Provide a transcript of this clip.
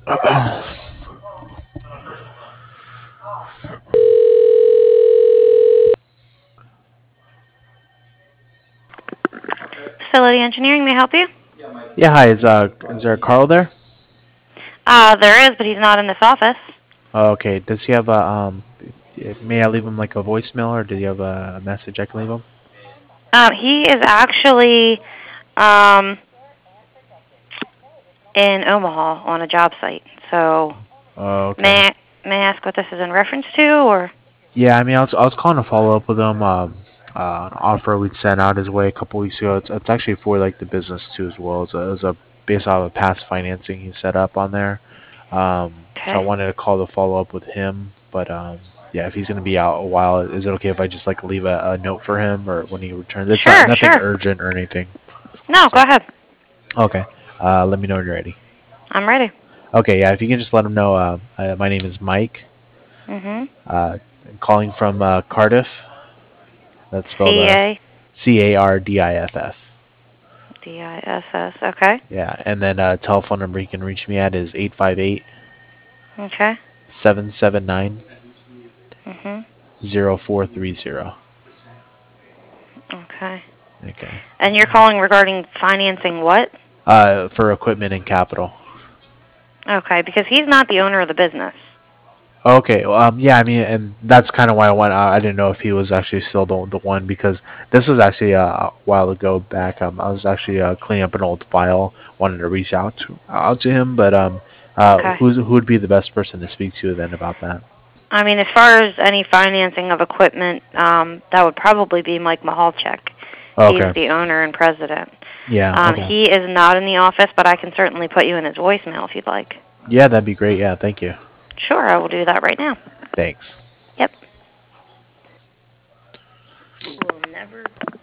Facility engineering, may I help you? Yeah, hi. Is there Carl there? There is, but he's not in this office. Oh, okay. Does he have a May I leave him like a voicemail, or do you have a message I can leave him? He is actually um in Omaha on a job site. So Oh, okay. may I ask what this is in reference to, or? Yeah, I mean, I was calling to follow up with him. An offer we'd sent out his way a couple weeks ago. It's actually for like the business too as well. It's a based off of past financing he set up on there. So I Okay. wanted to call to follow up with him, but yeah, if he's gonna be out a while, is it okay if I just like leave a note for him or when he returns? It's not Sure, nothing sure. urgent or anything. No, go So ahead. okay, let me know when you're ready. I'm ready. Okay, yeah, if you can just let him know, my name is Mike. Mhm. I'm calling from Cardiff. That's spelled C-A-D-I-S-S. Cardiff. Okay. Yeah, and then telephone number you can reach me at is 858 Okay. 779 Mhm. 0430. Okay. Okay. And you're calling regarding financing what? For equipment and capital. Okay, because he's not the owner of the business. Okay. Yeah. I mean, and that's kind of why I went. I didn't know if he was actually still the one because this was actually a while ago back. I was actually cleaning up an old file, wanted to reach out to him, but Okay. who would be the best person to speak to then about that? I mean, as far as any financing of equipment, that would probably be Mike Mahalchek. He's Okay. the owner and president. Yeah. Okay. He is not in the office, but I can certainly put you in his voicemail if you'd like. Yeah, that'd be great. Yeah. Thank you. Sure, I will do that right now. Thanks. Yep. Will never